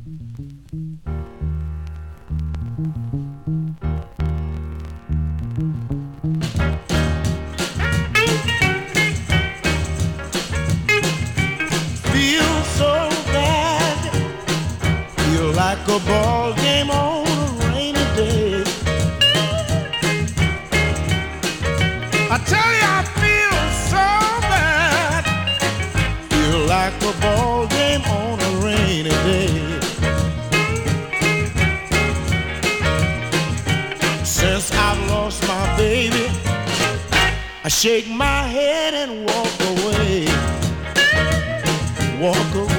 Feel so bad, feel like a ball game on a rainy day. I tell you, I feel so bad, feel like a ball game on a rainy day. Since I've lost my baby, I shake my head and walk away, walk away.